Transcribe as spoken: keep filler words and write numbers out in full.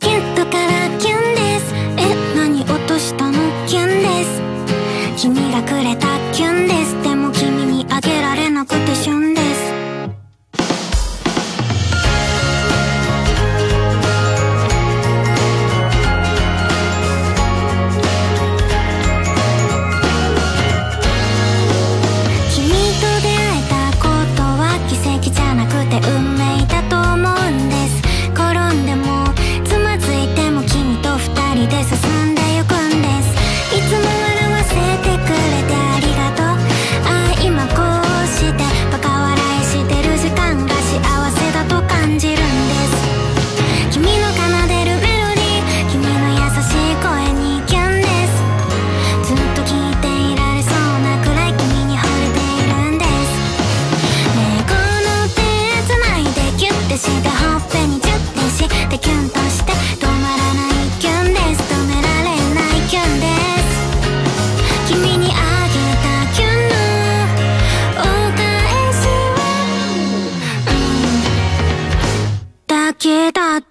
キュッとからキュンです。え、何落としたの？キュンです。君がくれたキュンです。でも君にあげられなくてシュンです。君と出会えたことは奇跡じゃなくて運命だと思うんです。転んでもつまずいても君と二人で進んでゆくんです。いつも笑わせてくれてありがとう。ああ今こうしてバカ笑いしてる時間が幸せだと感じるんです。君の奏でるメロディー、君の優しい声にキュンです。ずっと聞いていられそうなくらい君に惚れているんです。ねえこの手つないでキュッてしてほっぺにチュッてしてキュンとして止まらないキュンです。止められないキュンです。君にあげたキュンのお返しは、うん、だけだって